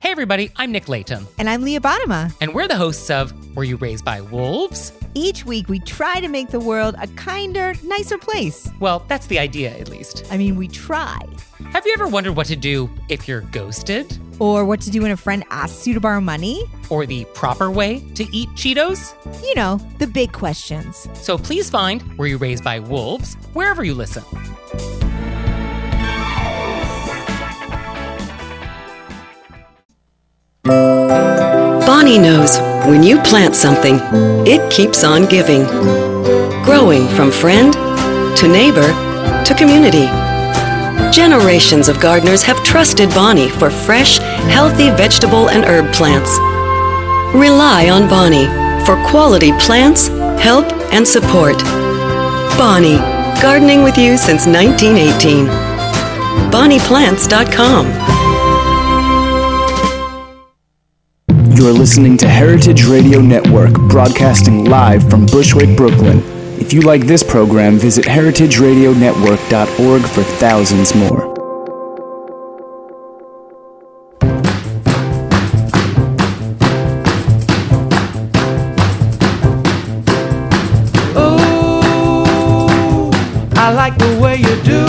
Hey everybody, I'm Nick Layton. And I'm Leah Bottima. And we're the hosts of Were You Raised by Wolves? Each week we try to make the world a kinder, nicer place. Well, that's the idea, at least. I mean, we try. Have you ever wondered what to do if you're ghosted? Or what to do when a friend asks you to borrow money? Or the proper way to eat Cheetos? You know, the big questions. So please find Were You Raised by Wolves wherever you listen. Bonnie knows when you plant something, it keeps on giving. Growing from friend to neighbor to community. Generations of gardeners have trusted Bonnie for fresh, healthy vegetable and herb plants. Rely on Bonnie for quality plants, help, and support. Bonnie, gardening with you since 1918. BonniePlants.com. You're listening to Heritage Radio Network, broadcasting live from Bushwick, Brooklyn. If you like this program, visit heritageradionetwork.org for thousands more. Oh, I like the way you do.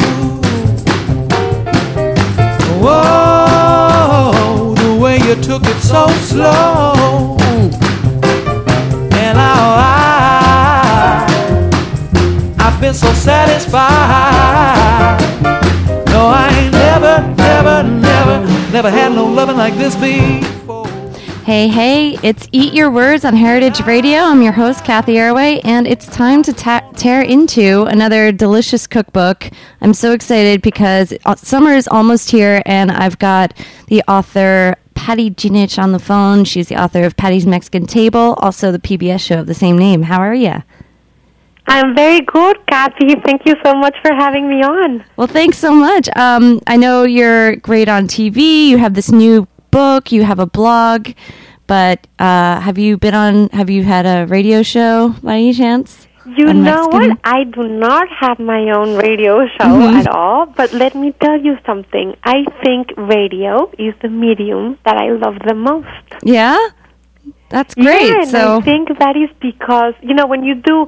Whoa, the way you took it so slow. And I've been so satisfied. No, I ain't never had no loving like this before. Hey, it's Eat Your Words on Heritage Radio. I'm your host, Kathy Airway, and it's time to tear into another delicious cookbook. I'm so excited because summer is almost here, and I've got the author Patty Jinich on the phone. She's the author of Patty's Mexican Table, also the PBS show of the same name. How are you? I'm very good, Kathy. Thank you so much for having me on. Well, thanks so much. I know you're great on TV. You have this new book. You have a blog. But have you had a radio show by any chance? You know what? I do not have my own radio show at all. But let me tell you something. I think radio is the medium that I love the most. Yeah? That's great. Yeah, and I think that is because, when you do,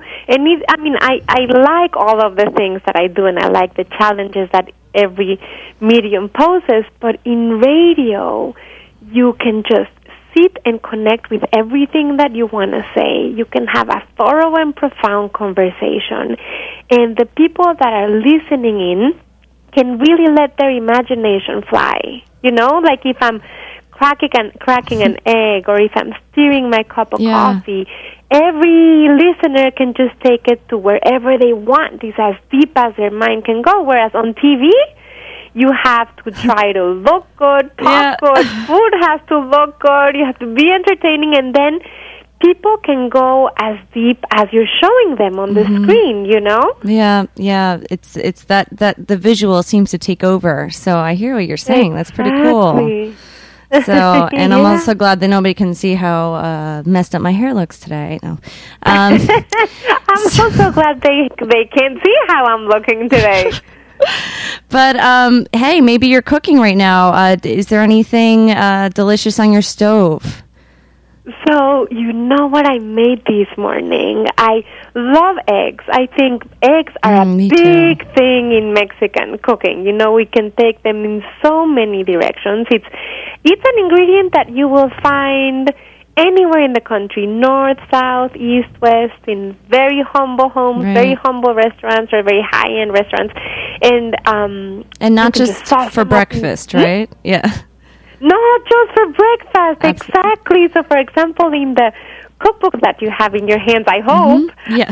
I like all of the things that I do, and I like the challenges that every medium poses, but in radio, you can just sit and connect with everything that you want to say. You can have a thorough and profound conversation, and the people that are listening in can really let their imagination fly. Like if I'm cracking an egg, or if I'm stirring my cup of coffee, every listener can just take it to wherever they want. It's as deep as their mind can go, whereas on TV, you have to try to look good, talk good, food has to look good, you have to be entertaining, and then people can go as deep as you're showing them on the screen, Yeah. It's that the visual seems to take over. So I hear what you're saying. That's pretty cool. So, and I'm also glad that nobody can see how messed up my hair looks today. No. I'm also glad they can't see how I'm looking today. But, hey, maybe you're cooking right now. Is there anything delicious on your stove? So, you know what I made this morning? I love eggs. I think eggs are a big thing in Mexican cooking. We can take them in so many directions. It's an ingredient that you will find anywhere in the country, north, south, east, west, in very humble homes, very humble restaurants, or very high-end restaurants. And not just for breakfast, right? Yeah. Not just for breakfast, exactly. So, for example, in the cookbook that you have in your hands, I hope,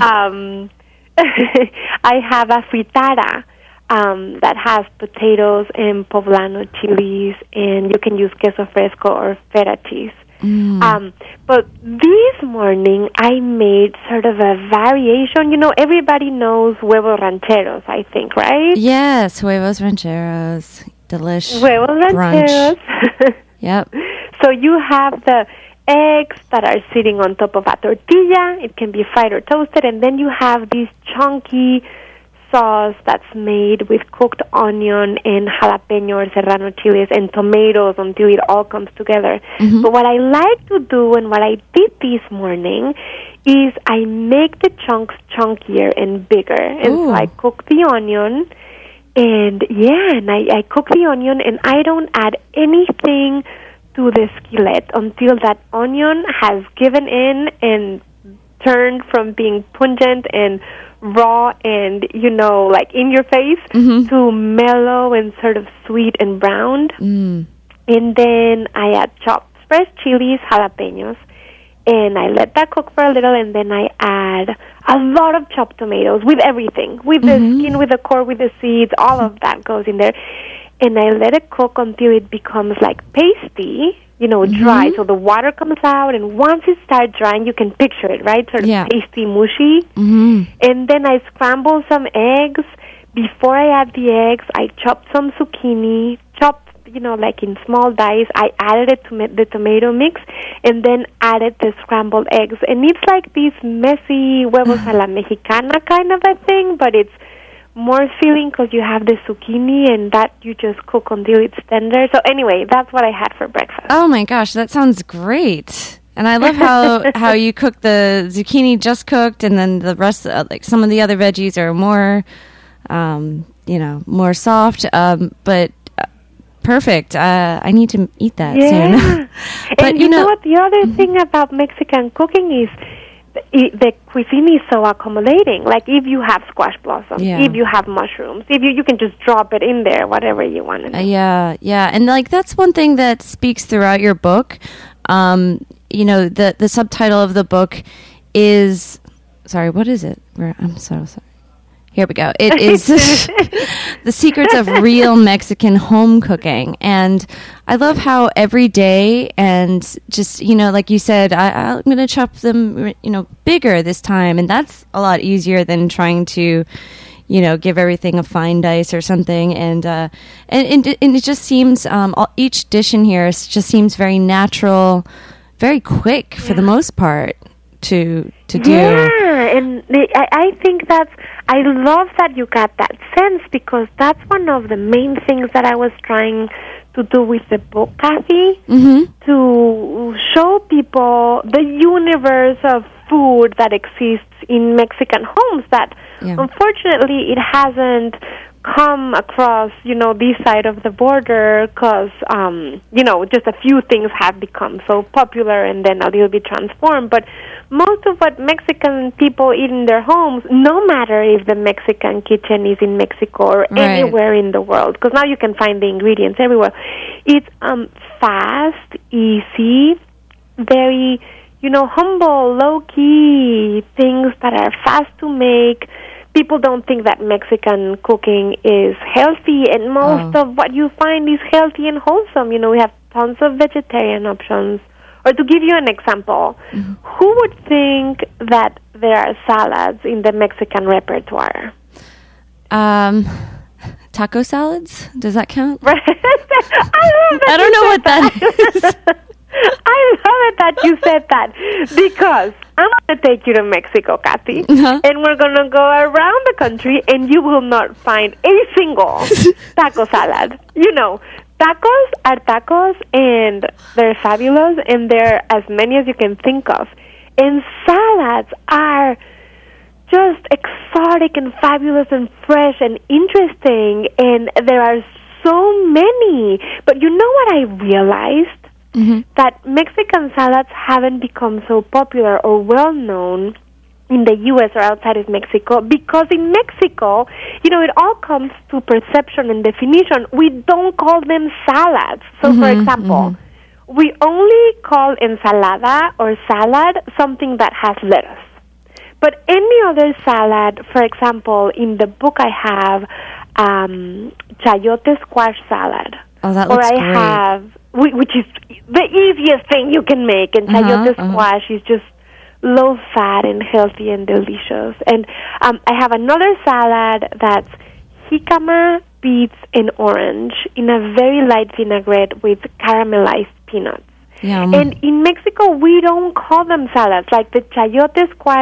I have a fritada that has potatoes and poblano chilies, and you can use queso fresco or feta cheese. But this morning, I made sort of a variation. Everybody knows huevos rancheros, I think, right? Yes, huevos rancheros. Delish. Huevos rancheros. Yep. So you have the eggs that are sitting on top of a tortilla. It can be fried or toasted. And then you have these chunky sauce that's made with cooked onion and jalapeno or serrano chilies and tomatoes until it all comes together. Mm-hmm. But what I like to do and what I did this morning is I make the chunks chunkier and bigger. And so I cook the onion, and I cook the onion, and I don't add anything to the skillet until that onion has given in and turned from being pungent and raw and, like in your face to mellow and sort of sweet and browned. And then I add chopped fresh chilies, jalapenos, and I let that cook for a little, and then I add a lot of chopped tomatoes with everything, with the skin, with the core, with the seeds, all of that goes in there. And I let it cook until it becomes like pasty, dry. So the water comes out, and once it starts drying, you can picture it, right? Sort of pasty, mushy. And then I scramble some eggs. Before I add the eggs, I chop some zucchini, chopped, like in small dice. I added it to the tomato mix, and then added the scrambled eggs. And it's like this messy huevos a la mexicana kind of a thing, but it's more filling because you have the zucchini, and that you just cook until it's tender. So anyway, that's what I had for breakfast. Oh my gosh, that sounds great. And I love how you cook the zucchini just cooked, and then the rest, like some of the other veggies are more, more soft. But perfect. I need to eat that soon. But and you know what? The other thing about Mexican cooking is the cuisine is so accommodating. Like if you have squash blossoms, if you have mushrooms, if you can just drop it in there, whatever you want to do. Yeah. And like that's one thing that speaks throughout your book. The subtitle of the book is, what is it? I'm so sorry. Here we go. It is The Secrets of Real Mexican Home Cooking. And I love how every day and just, like you said, I'm going to chop them, bigger this time. And that's a lot easier than trying to, give everything a fine dice or something. And it just seems, each dish in here just seems very natural, very quick for the most part to do. Yeah, and I think I love that you got that sense, because that's one of the main things that I was trying to do with the book, Kathy, to show people the universe of food that exists in Mexican homes that unfortunately it hasn't come across, this side of the border because, just a few things have become so popular and then a little bit transformed. But most of what Mexican people eat in their homes, no matter if the Mexican kitchen is in Mexico or anywhere in the world, because now you can find the ingredients everywhere, it's fast, easy, very, humble, low-key things that are fast to make. People don't think that Mexican cooking is healthy, and most of what you find is healthy and wholesome. We have tons of vegetarian options. Or to give you an example, who would think that there are salads in the Mexican repertoire? Taco salads? Does that count? Right. I don't know what that is. I love it that you said that, because I'm going to take you to Mexico, Kathy, and we're going to go around the country, and you will not find a single taco salad. Tacos are tacos, and they're fabulous, and they're as many as you can think of. And salads are just exotic and fabulous and fresh and interesting, and there are so many. But you know what I realized? That Mexican salads haven't become so popular or well-known in the U.S. or outside of Mexico, because in Mexico, it all comes to perception and definition. We don't call them salads. So, for example, we only call ensalada or salad something that has lettuce. But any other salad, for example, in the book I have chayote squash salad. Oh, that looks great. Have, which is the easiest thing you can make, and chayote squash is just low-fat and healthy and delicious. And I have another salad that's jicama, beets, and orange in a very light vinaigrette with caramelized peanuts. Yum. And in Mexico, we don't call them salads. Like the chayote squash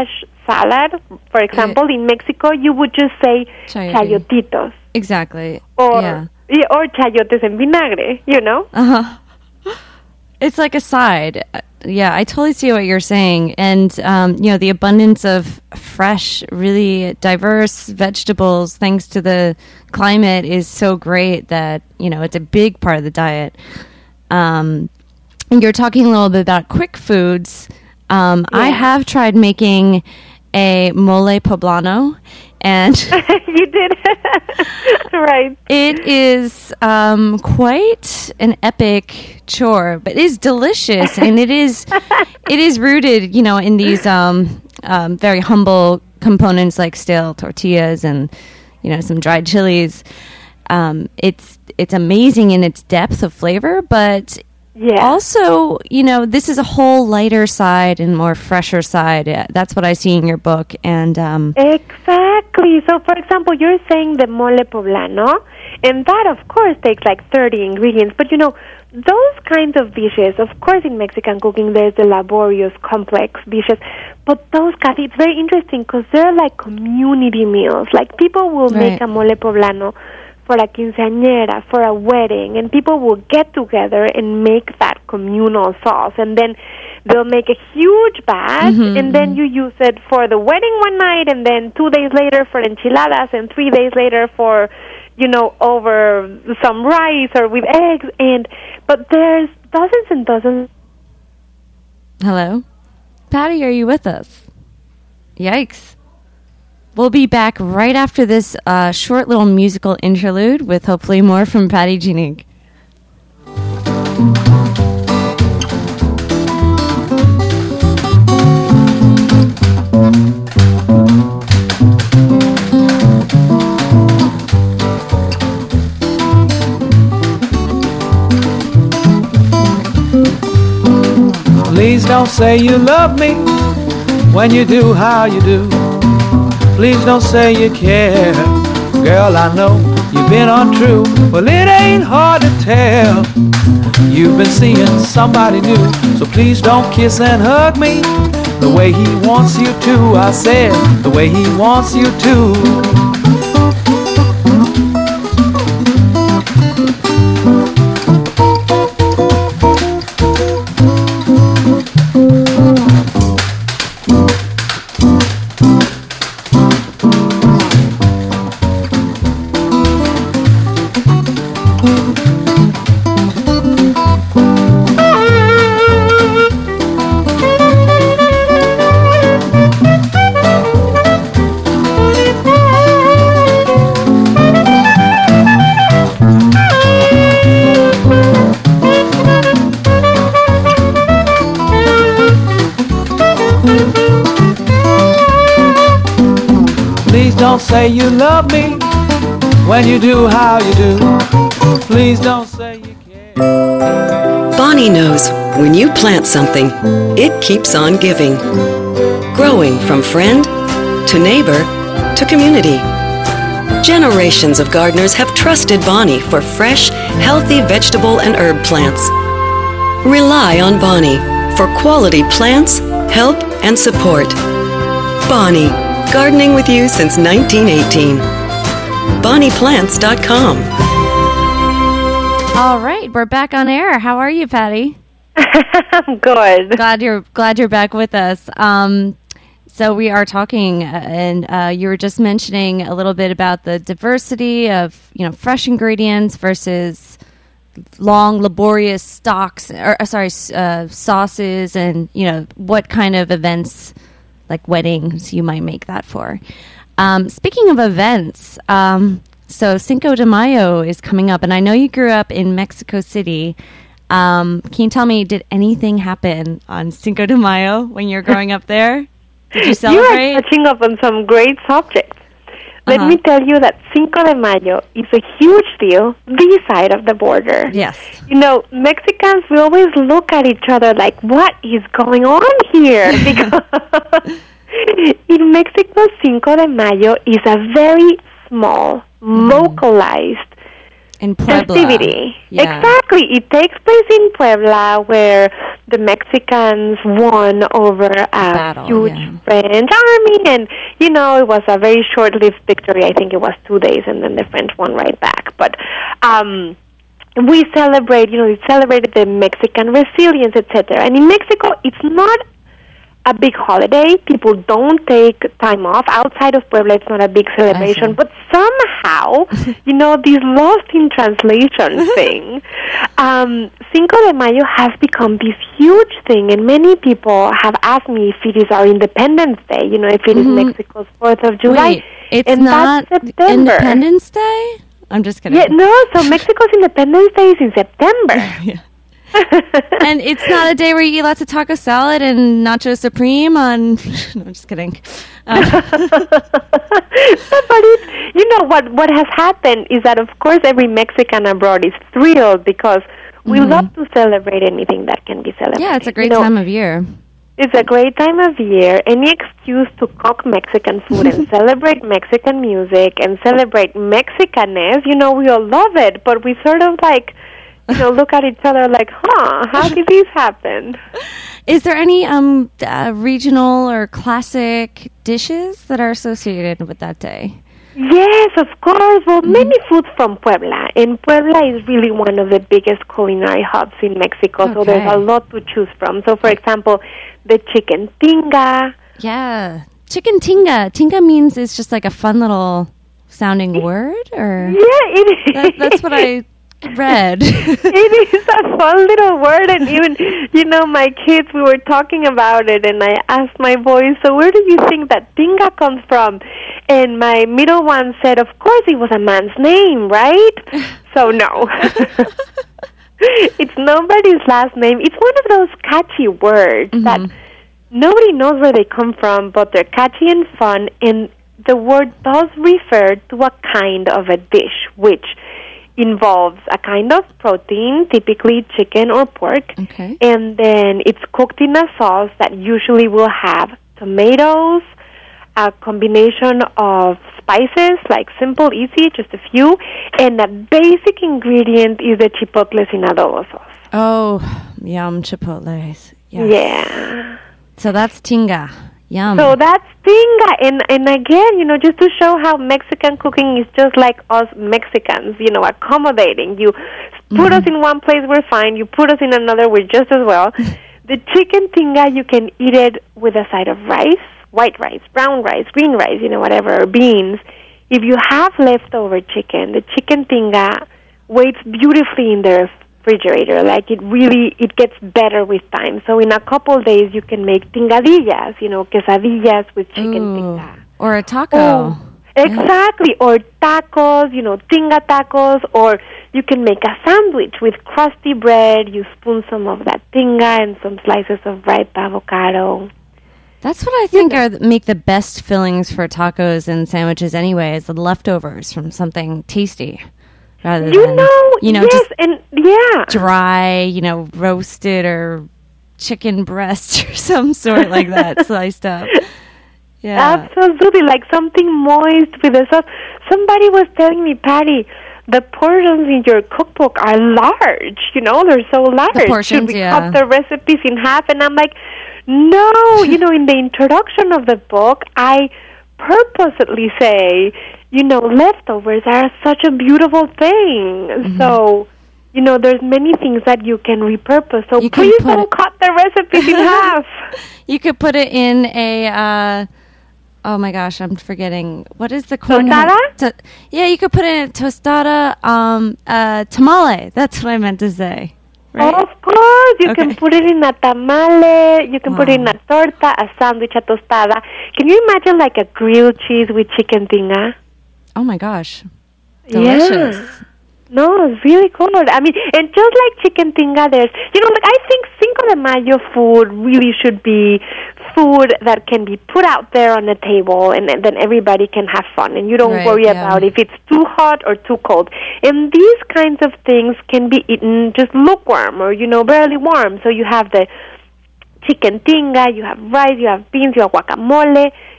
salad, for example, in Mexico, you would just say chayotitos. Exactly. Or chayotes en vinagre, you know? It's like a side. Yeah, I totally see what you're saying. And, the abundance of fresh, really diverse vegetables, thanks to the climate, is so great that, it's a big part of the diet. And you're talking a little bit about quick foods. I have tried making a mole poblano, and you did. Right. It is quite an epic chore, but it is delicious, and it is rooted, in these very humble components like stale tortillas and some dried chilies. It's amazing in its depth of flavor, but also, this is a whole lighter side and more fresher side. That's what I see in your book. And exactly. So, for example, you're saying the mole poblano, and that, of course, takes like 30 ingredients. But, those kinds of dishes, of course, in Mexican cooking, there's the laborious, complex dishes. But those, Kathy, it's very interesting because they're like community meals. Like, people will make a mole poblano for a quinceañera, for a wedding, and people will get together and make that communal sauce, and then they'll make a huge batch, and then you use it for the wedding one night, and then 2 days later for enchiladas, and 3 days later for, over some rice or with eggs, but there's dozens and dozens. Hello? Patty, are you with us? Yikes. We'll be back right after this short little musical interlude with hopefully more from Patty Jeannick. Please don't say you love me when you do how you do. Please don't say you care. Girl, I know you've been untrue. Well, it ain't hard to tell. You've been seeing somebody new. So please don't kiss and hug me the way he wants you to. I said the way he wants you to. Don't say you love me when you do how you do. Please don't say you care. Bonnie knows when you plant something, it keeps on giving. Growing from friend to neighbor to community. Generations of gardeners have trusted Bonnie for fresh, healthy vegetable and herb plants. Rely on Bonnie for quality plants, help, and support. Bonnie. Gardening with you since 1918. BonniePlants.com. All right, we're back on air. How are you, Patty? I'm good. Glad you're back with us. So we are talking, and you were just mentioning a little bit about the diversity of fresh ingredients versus long, laborious sauces, and what kind of events, like weddings, you might make that for. Speaking of events, so Cinco de Mayo is coming up, and I know you grew up in Mexico City. Can you tell me, did anything happen on Cinco de Mayo when you were growing up there? Did you celebrate? You are touching up on some great subjects. Let me tell you that Cinco de Mayo is a huge deal this side of the border. Yes. Mexicans, we always look at each other like, what is going on here? Because in Mexico, Cinco de Mayo is a very small, localized in Puebla. festivity. Yeah. Exactly. It takes place in Puebla, where the Mexicans won over a Battle, huge yeah. French army, and it was a very short-lived victory. I think it was 2 days, and then the French won right back. But we celebrate, we celebrated the Mexican resilience, etc. And in Mexico, it's not a big holiday. People don't take time off. Outside of Puebla, it's not a big celebration. But somehow, this lost in translation thing, Cinco de Mayo has become this huge thing, and many people have asked me if it is our Independence Day, if it is Mexico's 4th of July. Wait, it's and not that's September. Independence Day? I'm just kidding. Yeah, no, so Mexico's Independence Day is in September. Yeah. And it's not a day where you eat lots of taco salad and nacho supreme on... No, I'm just kidding. But what has happened is that, of course, every Mexican abroad is thrilled because we love to celebrate anything that can be celebrated. Yeah, it's a great time of year. It's a great time of year. Any excuse to cook Mexican food and celebrate Mexican music and celebrate Mexicanness, we all love it, but we sort of look at each other like, how did this happen? Is there any regional or classic dishes that are associated with that day? Yes, of course. Well, many foods from Puebla. And Puebla is really one of the biggest culinary hubs in Mexico, so there's a lot to choose from. So, for example, the chicken tinga. Yeah. Chicken tinga. Tinga means it's just like a fun little sounding word? Or Yeah, it is. That's what I read. It is a fun little word, and even, my kids, we were talking about it, and I asked my boys, so where do you think that tinga comes from? And my middle one said, of course it was a man's name, right? So no. It's nobody's last name. It's one of those catchy words that nobody knows where they come from, but they're catchy and fun, and the word does refer to a kind of a dish, which involves a kind of protein, typically chicken or pork, and then it's cooked in a sauce that usually will have tomatoes, a combination of spices, like simple, easy, just a few, and the basic ingredient is the chipotles in adobo sauce. Oh, yum, chipotles. Yes. Yeah. So that's tinga. Yum. So that's tinga, and again, just to show how Mexican cooking is just like us Mexicans, accommodating. You put us in one place, we're fine. You put us in another, we're just as well. The chicken tinga, you can eat it with a side of rice, white rice, brown rice, green rice, whatever, or beans. If you have leftover chicken, the chicken tinga waits beautifully in the refrigerator. It gets better with time. So in a couple days, you can make tingadillas, quesadillas with chicken tinga. Or a taco. Oh, exactly. Yeah. Or tacos, tinga tacos. Or you can make a sandwich with crusty bread. You spoon some of that tinga and some slices of ripe avocado. That's what I think make the best fillings for tacos and sandwiches anyway, is the leftovers from something tasty. Rather than, yes, just and yeah, dry, roasted or chicken breast or some sort like that, sliced up. Yeah, absolutely, like something moist with a sauce. Somebody was telling me, Patty, the portions in your cookbook are large. They're so large. The portions, Should we cut the recipes in half? And I'm like, no. In the introduction of the book, I purposely say, leftovers are such a beautiful thing. So, there's many things that you can repurpose. So please don't cut the recipes in half. You could put it in a, oh my gosh, I'm forgetting. What is the corn? Tostada? Yeah, you could put it in a tostada, tamale. That's what I meant to say. Right? Of course, you can put it in a tamale, you can put it in a torta, a sandwich, a tostada. Can you imagine like a grilled cheese with chicken tinga? Oh my gosh. Delicious. Yeah. No, it's really good. I mean, and just like chicken tinga, there's, I think Cinco de Mayo food really should be food that can be put out there on the table, and then everybody can have fun, and you don't worry about if it's too hot or too cold. And these kinds of things can be eaten just lukewarm or, barely warm. So you have the chicken tinga, you have rice, you have beans, you have guacamole,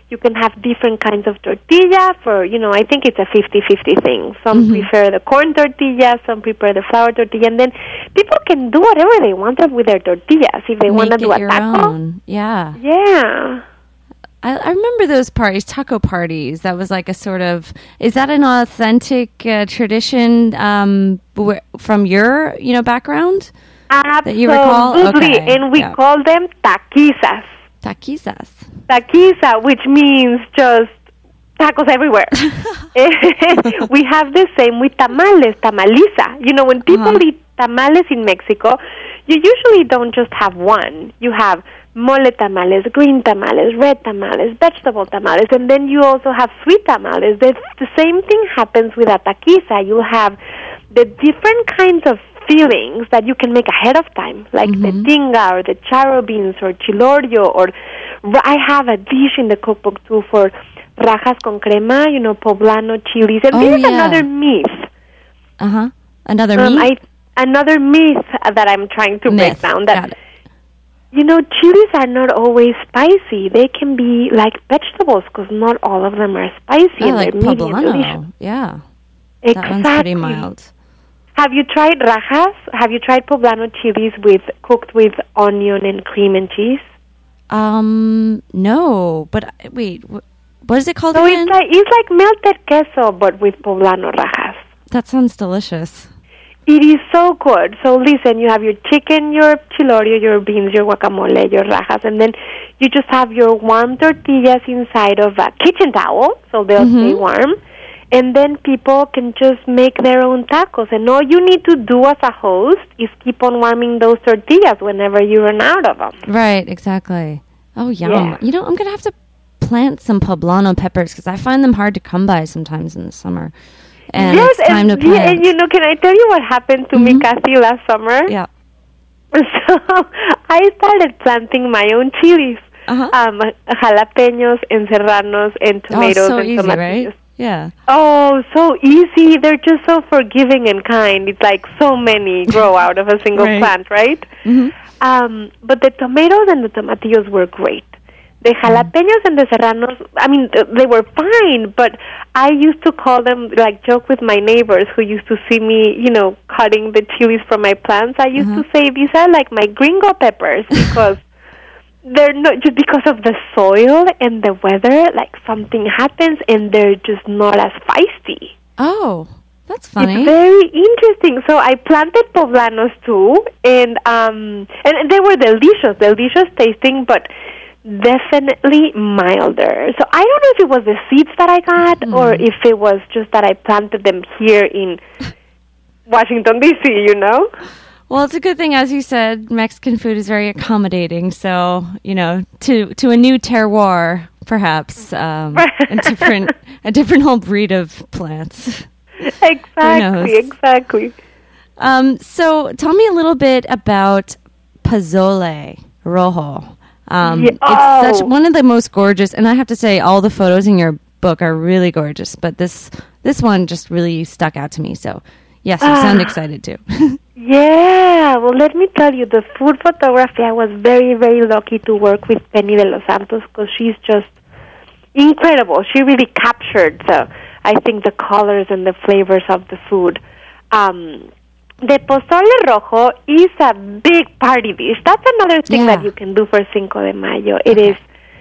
You can have different kinds of tortilla for, I think it's a 50-50 thing. Some prefer the corn tortilla, some prefer the flour tortilla, and then people can do whatever they want with their tortillas. If they want to do a taco. Own. Yeah. Yeah. I remember those parties, taco parties. That was like a sort of, is that an authentic tradition from your, background? Absolutely. That you recall? Okay. And we call them taquizas. Taquizas. Taquiza, which means just tacos everywhere. We have the same with tamales, tamaliza. When people eat tamales in Mexico, you usually don't just have one. You have mole tamales, green tamales, red tamales, vegetable tamales, and then you also have sweet tamales. The same thing happens with a taquiza. You have the different kinds of fillings that you can make ahead of time, like the tinga or the charro beans or chilorio, or I have a dish in the cookbook too for rajas con crema, poblano chilies, and this is another myth. Another myth? Another myth that I'm trying to break down, that chilies are not always spicy. They can be like vegetables, because not all of them are spicy. Oh, and like they're poblano. Yeah. Exactly. That one's pretty mild. Have you tried rajas? Have you tried poblano chilies cooked with onion and cream and cheese? No. But wait, what is it called so again? It's like melted queso, but with poblano rajas. That sounds delicious. It is so good. So listen, you have your chicken, your chilorio, your beans, your guacamole, your rajas, and then you just have your warm tortillas inside of a kitchen towel, so they'll stay warm. And then people can just make their own tacos. And all you need to do as a host is keep on warming those tortillas whenever you run out of them. Right, exactly. Oh, yum. Yeah. I'm going to have to plant some poblano peppers, because I find them hard to come by sometimes in the summer. And yes, it's time to plant. Yeah, and can I tell you what happened to me, Kathy, last summer? Yeah. So I started planting my own chilies, jalapenos and serranos and tomatoes so and easy, tomatillos. Right? Yeah. Oh, so easy. They're just so forgiving and kind. It's like so many grow out of a single plant, right? But the tomatoes and the tomatillos were great. The jalapenos and the serranos, they were fine, but I used to call them, joke with my neighbors who used to see me, cutting the chilies from my plants. I used to say, these are like my gringo peppers, because they're not, just because of the soil and the weather, something happens and they're just not as feisty. Oh, that's funny. It's very interesting. So I planted poblanos too, and they were delicious tasting, but definitely milder. So I don't know if it was the seeds that I got or if it was just that I planted them here in Washington, D.C., Well, it's a good thing, as you said, Mexican food is very accommodating. So, to a new terroir, perhaps, a different whole breed of plants. Exactly. So tell me a little bit about pozole rojo. It's such one of the most gorgeous, and I have to say, all the photos in your book are really gorgeous, but this one just really stuck out to me. So, yes, you sound excited too. Yeah, well, let me tell you, the food photography, I was very, very lucky to work with Penny de los Santos, because she's just incredible. She really captured the colors and the flavors of the food. The pozole rojo is a big party dish. That's another thing that you can do for Cinco de Mayo. It's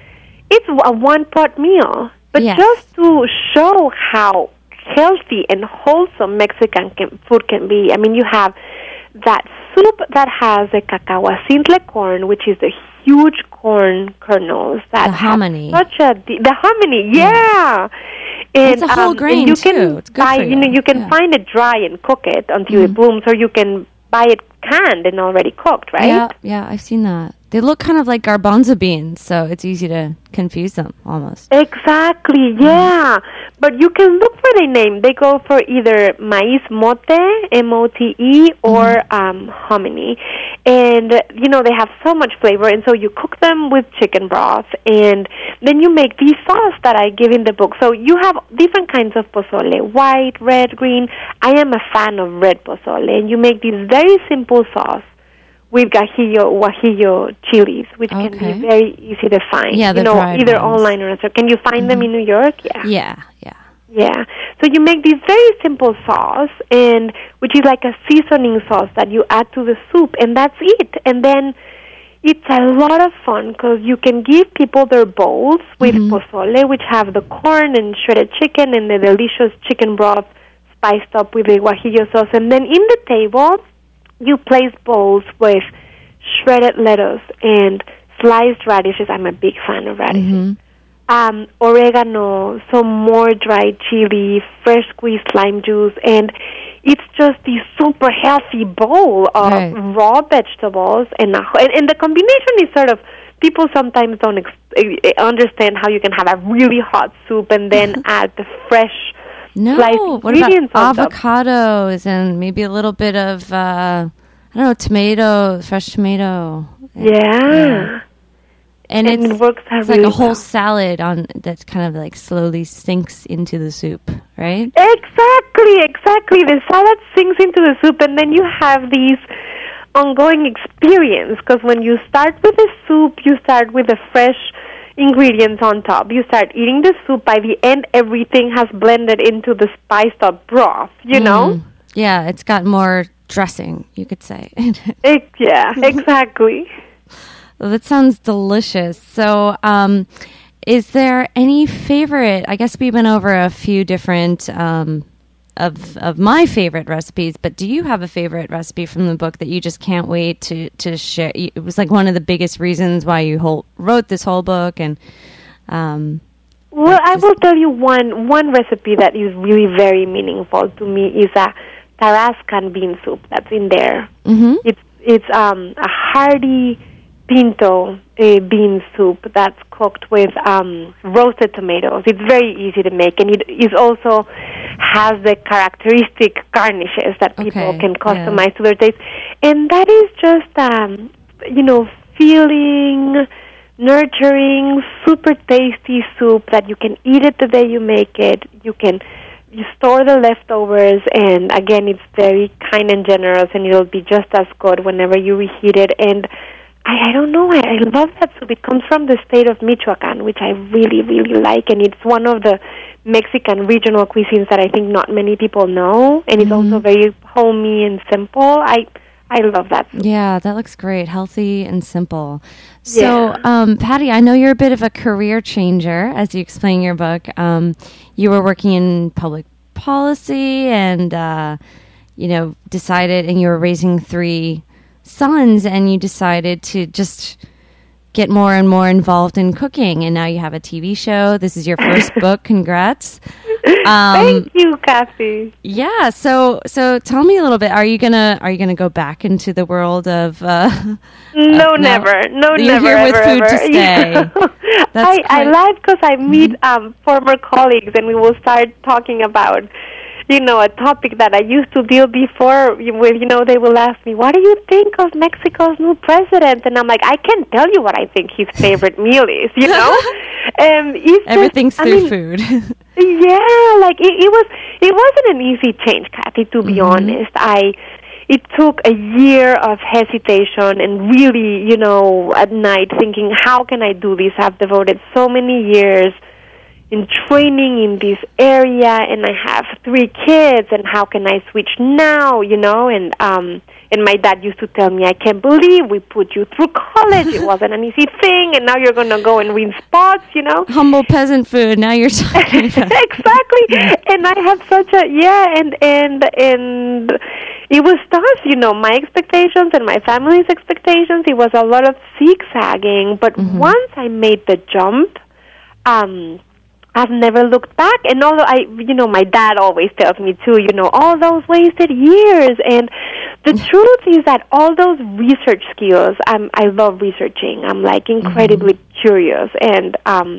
a one-pot meal, but just to show how healthy and wholesome Mexican food can be. You have that soup that has the cacahuacintle corn, which is the huge corn kernels. That the hominy. The hominy, yeah. And, it's a whole grain, and you too. Can it's good buy, for you. You can find it dry and cook it until it blooms, or you can buy it canned and already cooked, right? Yeah, I've seen that. They look kind of like garbanzo beans, so it's easy to confuse them, almost. Exactly, yeah. But you can look for the name. They go for either maíz mote, M-O-T-E, or hominy. And, they have so much flavor, and so you cook them with chicken broth, and then you make these sauce that I give in the book. So you have different kinds of pozole, white, red, green. I am a fan of red pozole, and you make this very simple sauce with guajillo chilies, which can be very easy to find. Yeah, the dried either ones. online or so. Can you find them in New York? Yeah. Yeah. So you make this very simple sauce, and which is like a seasoning sauce that you add to the soup, and that's it. And then it's a lot of fun because you can give people their bowls with pozole, which have the corn and shredded chicken and the delicious chicken broth spiced up with the guajillo sauce. And then in the table, you place bowls with shredded lettuce and sliced radishes. I'm a big fan of radishes. Oregano, some more dried chili, fresh squeezed lime juice, and it's just this super healthy bowl of raw vegetables and the combination is sort of, people sometimes don't understand how you can have a really hot soup and then add the fresh sliced ingredients what about avocados and maybe a little bit of fresh tomato? Yeah. And it works out it's like really a whole well. salad that kind of like slowly sinks into the soup, right? Exactly. The salad sinks into the soup, and then you have these ongoing experience, because when you start with the soup, you start with the fresh ingredients on top. You start eating the soup. By the end, everything has blended into the spiced up broth, you know? Yeah, it's got more dressing, you could say. Yeah, exactly. Well, that sounds delicious. So, is there any favorite? I guess we went over a few different of my favorite recipes, but do you have a favorite recipe from the book that you just can't wait to share? It was like one of the biggest reasons why you wrote this whole book. And well, I will tell you one recipe that is really very meaningful to me is a Tarascan bean soup that's in there. It's a hearty pinto bean soup that's cooked with roasted tomatoes. It's very easy to make, and it is also has the characteristic garnishes that people can customize to their taste. And that is just, filling, nurturing, super tasty soup that you can eat it the day you make it. You store the leftovers, and again, it's very kind and generous, and it'll be just as good whenever you reheat it. And I don't know, I love that soup. It comes from the state of Michoacan, which I really, really like, and it's one of the Mexican regional cuisines that I think not many people know, and it's also very homey and simple. I love that soup. Yeah, that looks great. Healthy and simple. So, Patty, I know you're a bit of a career changer, as you explain in your book. You were working in public policy and, decided, and you were raising 3 sons, and you decided to just get more and more involved in cooking, and now you have a TV show. This is your first book. Congrats. Thank you, Kathy. Yeah, so tell me a little bit. Are you gonna go back into the world of never. You're here with food to stay. I like because I meet former colleagues, and we will start talking about a topic that I used to deal before with, they will ask me, what do you think of Mexico's new president? And I'm like, I can't tell you what I think his favorite meal is, Everything's through food. Yeah, it wasn't an easy change, Kathy, to be honest. It took a year of hesitation and really, at night thinking, how can I do this? I've devoted so many years in training in this area, and I have 3 kids, and how can I switch now, and my dad used to tell me, I can't believe we put you through college. It wasn't an easy thing, and now you're going to go and win spots, Humble peasant food, now you're talking about. Exactly. And I have such a, and it was tough, my expectations and my family's expectations. It was a lot of zigzagging, but once I made the jump, I've never looked back. And although my dad always tells me too, all those wasted years. And the truth is that all those research skills, I love researching. I'm incredibly curious, and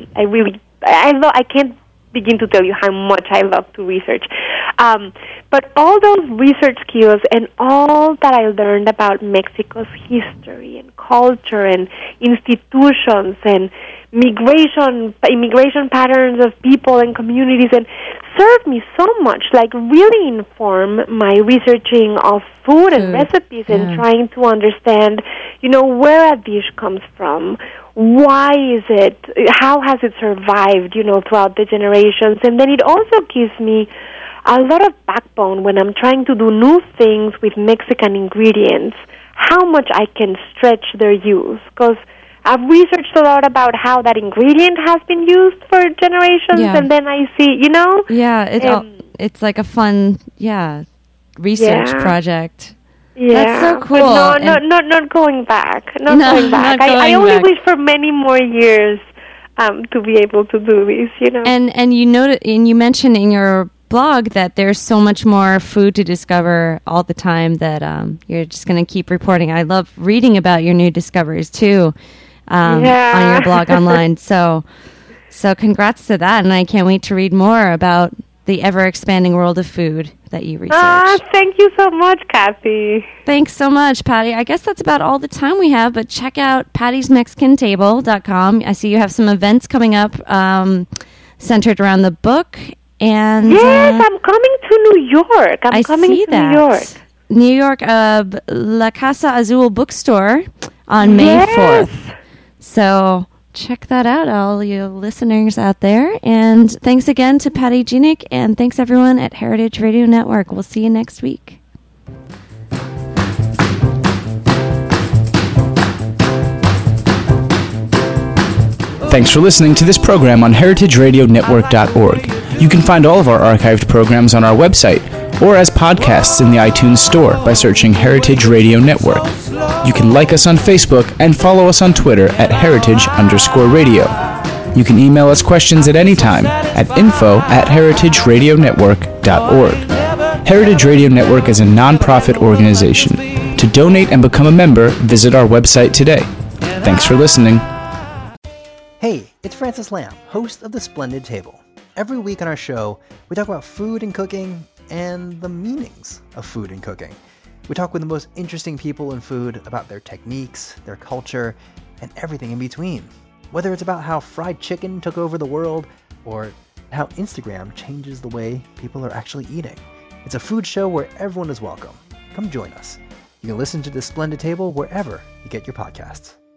I can't begin to tell you how much I love to research. But all those research skills and all that I learned about Mexico's history and culture and institutions and immigration patterns of people and communities, and served me so much, like really inform my researching of food and recipes and trying to understand, where a dish comes from, why is it, how has it survived, throughout the generations. And then it also gives me a lot of backbone when I'm trying to do new things with Mexican ingredients, how much I can stretch their use, because I've researched a lot about how that ingredient has been used for generations, and then I see, Yeah, it's like a fun, research project. Yeah, that's so cool. But not going back. Not going back. I only wish for many more years to be able to do this. And you mentioned in your blog that there's so much more food to discover all the time that you're just going to keep reporting. I love reading about your new discoveries too on your blog online. So congrats to that, and I can't wait to read more about the ever-expanding world of food that you research. Thank you so much, Kathy. Thanks so much, Patty. I guess that's about all the time we have, but check out pattysmexicantable.com. I see you have some events coming up centered around the book. And yes, I'm coming to New York. I'm coming to New York. New York, La Casa Azul bookstore on May 4th. So check that out, all you listeners out there. And thanks again to Patty Jeanick, and thanks everyone at Heritage Radio Network. We'll see you next week. Thanks for listening to this program on heritageradionetwork.org. You can find all of our archived programs on our website or as podcasts in the iTunes Store by searching Heritage Radio Network. You can like us on Facebook and follow us on Twitter at @heritage_radio. You can email us questions at any time at info@heritageradionetwork.org. Heritage Radio Network is a non-profit organization. To donate and become a member, visit our website today. Thanks for listening. Hey, it's Francis Lamb, host of The Splendid Table. Every week on our show, we talk about food and cooking and the meanings of food and cooking. We talk with the most interesting people in food about their techniques, their culture, and everything in between. Whether it's about how fried chicken took over the world or how Instagram changes the way people are actually eating. It's a food show where everyone is welcome. Come join us. You can listen to The Splendid Table wherever you get your podcasts.